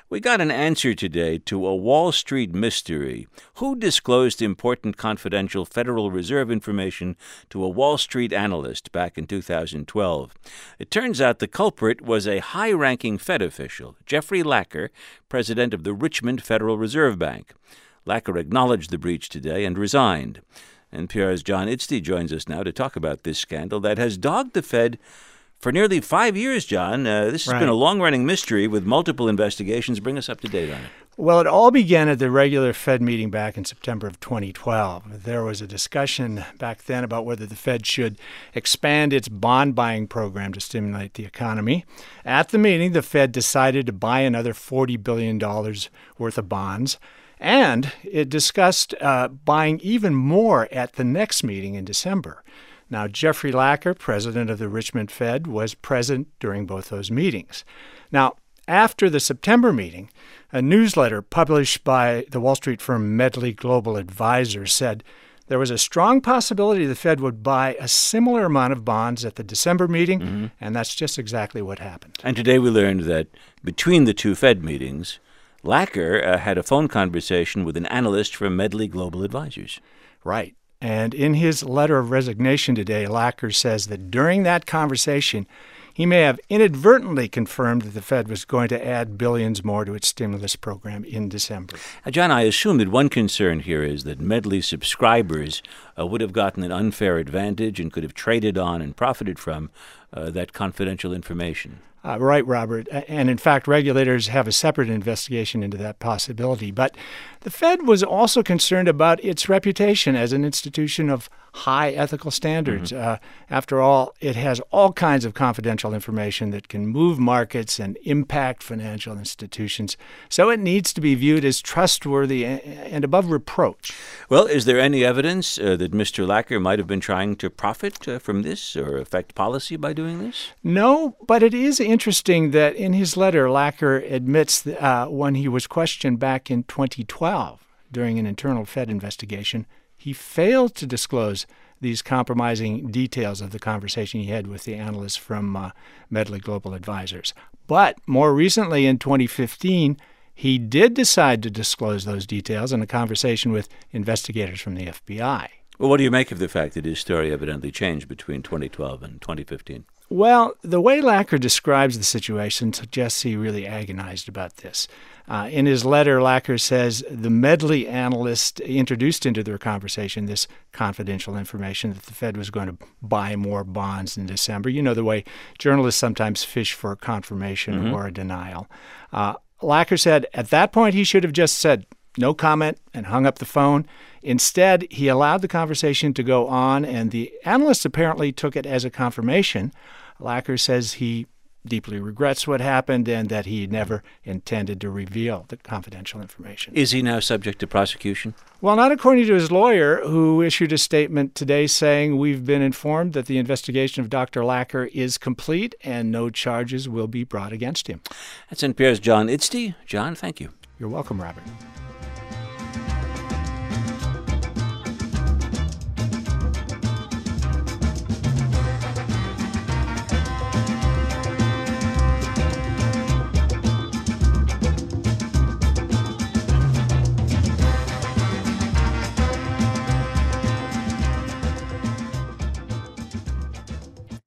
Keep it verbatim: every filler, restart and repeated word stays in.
We got an answer today to a Wall Street mystery. Who disclosed important confidential Federal Reserve information to a Wall Street analyst back in two thousand twelve? It turns out the culprit was a high-ranking Fed official, Jeffrey Lacker, president of the Richmond Federal Reserve Bank. Lacker acknowledged the breach today and resigned. N P R's John Idsty joins us now to talk about this scandal that has dogged the Fed for nearly five years, John. Uh, this has right. been a long-running mystery with multiple investigations. Bring us up to date on it. Well, it all began at the regular Fed meeting back in September of twenty twelve. There was a discussion back then about whether the Fed should expand its bond buying program to stimulate the economy. At the meeting, the Fed decided to buy another forty billion dollars worth of bonds, and it discussed uh, buying even more at the next meeting in December. Now, Jeffrey Lacker, president of the Richmond Fed, was present during both those meetings. Now, after the September meeting, a newsletter published by the Wall Street firm Medley Global Advisors said there was a strong possibility the Fed would buy a similar amount of bonds at the December meeting, mm-hmm. and that's just exactly what happened. And today we learned that between the two Fed meetings, Lacker uh, had a phone conversation with an analyst from Medley Global Advisors. Right. And in his letter of resignation today, Lacker says that during that conversation, he may have inadvertently confirmed that the Fed was going to add billions more to its stimulus program in December. Uh, John, I assume that one concern here is that Medley subscribers uh, would have gotten an unfair advantage and could have traded on and profited from uh, that confidential information. Uh, right, Robert. And in fact, regulators have a separate investigation into that possibility. But the Fed was also concerned about its reputation as an institution of high ethical standards. Mm-hmm. Uh, after all, it has all kinds of confidential information that can move markets and impact financial institutions. So it needs to be viewed as trustworthy and above reproach. Well, is there any evidence uh, that Mister Lacker might have been trying to profit uh, from this or affect policy by doing this? No, but it is interesting that in his letter, Lacker admits that, uh, when he was questioned back in twenty twelve during an internal Fed investigation, he failed to disclose these compromising details of the conversation he had with the analysts from uh, Medley Global Advisors. But more recently, in twenty fifteen, he did decide to disclose those details in a conversation with investigators from the F B I. Well, what do you make of the fact that his story evidently changed between twenty twelve and twenty fifteen? Well, the way Lacker describes the situation suggests he really agonized about this. Uh, in his letter, Lacker says the Medley analyst introduced into their conversation this confidential information that the Fed was going to buy more bonds in December. You know, the way journalists sometimes fish for confirmation mm-hmm. or a denial. Uh, Lacker said at that point he should have just said no comment and hung up the phone. Instead, he allowed the conversation to go on, and the analyst apparently took it as a confirmation. Lacker says he deeply regrets what happened and that he never intended to reveal the confidential information. Is he now subject to prosecution? Well, not according to his lawyer, who issued a statement today saying, "We've been informed that the investigation of Doctor Lacker is complete and no charges will be brought against him." That's N P R's John Idsty. John, thank you. You're welcome, Robert.